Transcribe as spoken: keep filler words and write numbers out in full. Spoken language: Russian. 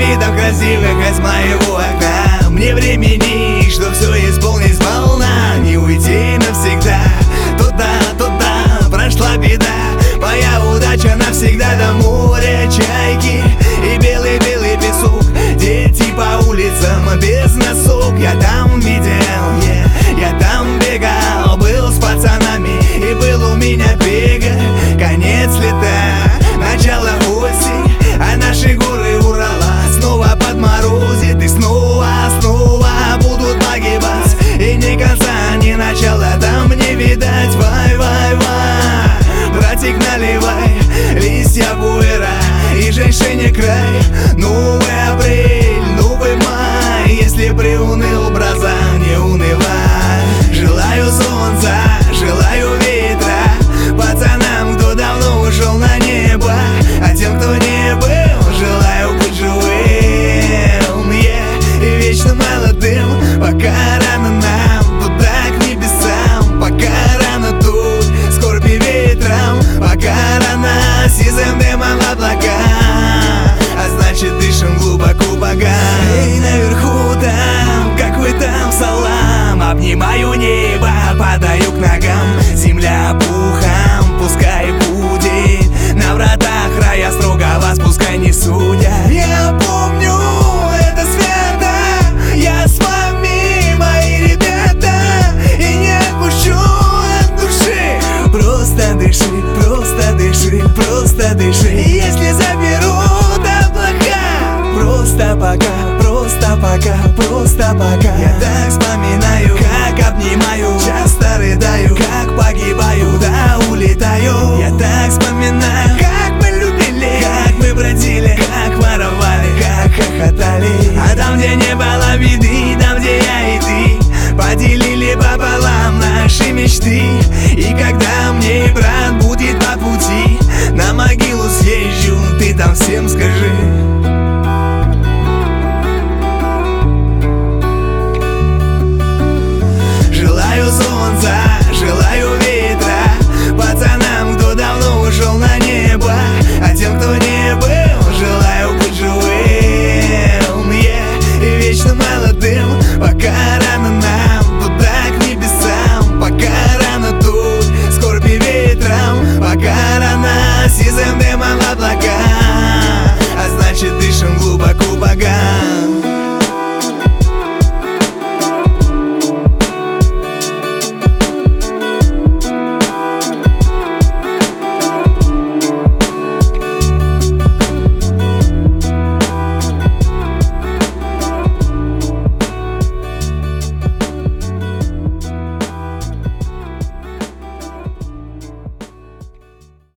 видов красивых из моего окна. Мне времени, что все исполнить сполна, не уйти навсегда. Туда, туда прошла беда, моя удача навсегда до моря чайки и белый-белый песок. Дети по улицам без носок, я там видел, yeah, я там бегал, был с пацанами и был у меня бега. Конец лета, начало осень, а наши горы Урала снова подморозит, и снова, снова будут погибать, и ни конца, ни начала там не видать. Вай, вай, вай, братик, наливай листья пуэра и женщине край. Новый апрель, новый май, если приуныл, браза, не унывай. Желаю солнца, желаю ветра пацанам, кто давно ушел на небо, а тем, кто не был, желаю быть живым, yeah, и вечно молодым. Пока рано нам туда к небесам, пока рано тут скорби ветром, пока рано сизым дымом облака, а значит дышим глубоко бога. Эй, наверху там, какой там салам, обнимаю небо, падаю к ногам. Земля пухом, пускай будет, на вратах рая строго вас пускай не судят. Я помню, это свято, я с вами, мои ребята, и не отпущу от души. Просто дыши, просто дыши, просто дыши. Если заберут облака, просто пока, просто пока, просто пока. Я